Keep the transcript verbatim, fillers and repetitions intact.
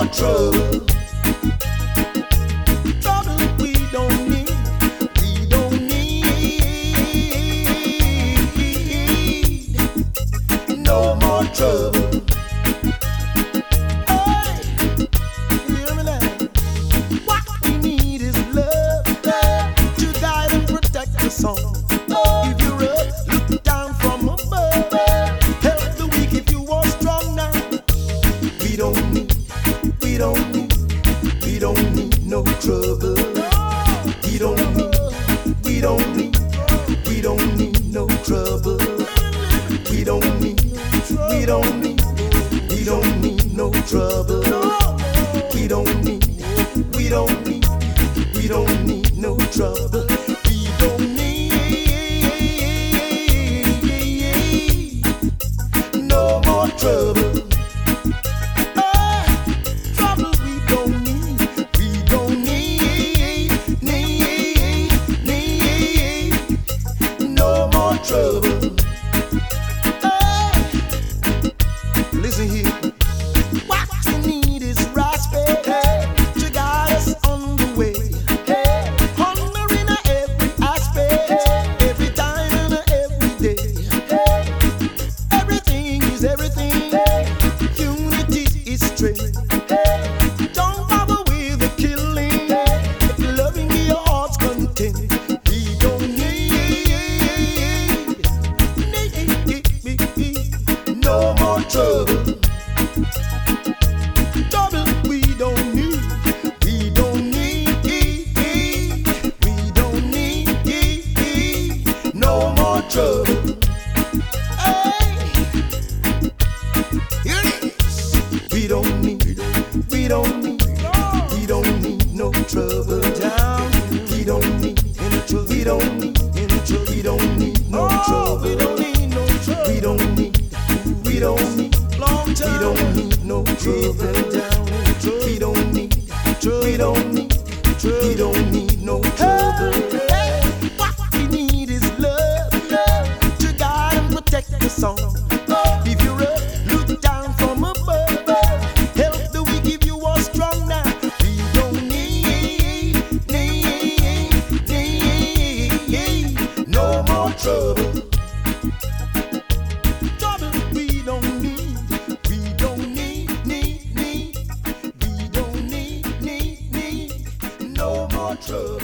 trouble. Trouble we don't need. We don't need no more trouble. Hey, hear me now. What we need is love, love to guide and protect us all. If you're up, look down from above. Help the weak if you are strong now. We don't need, we don't need, we don't need no trouble. We don't need, we don't need, we don't need no trouble. We don't need, we don't need, we don't need no trouble. We don't need, we don't need, we don't need no trouble. We don't need no more trouble. Ah, trouble we don't need. We don't need, need, need no more trouble. Ah, listen here. What we need is respect, hey, to guide us on the way. Hey, honor in every aspect, every time and every day. Hey, everything is everything. Hey, unity is strength. Hey, don't bother with the killing. Hey, if loving in your heart's content. We don't need, need no more trouble. Trouble we don't need. We don't need, we don't need no more trouble. Hey, here it is. We don't need, we don't need, we don't need no trouble. Down, we don't need any trouble. We don't need any trouble. We don't need no trouble. We don't need no trouble. We don't need, we don't need long time. We don't need no trouble. We don't need, we don't need, we don't need no trouble. Hey, what we need is love, love to guide and protect us all. If you're up, look down from above. Help the weak if you are strong now. We don't need, need, need no more trouble. Trouble we don't need. We don't need, need, need. We don't need, need, need no more trouble.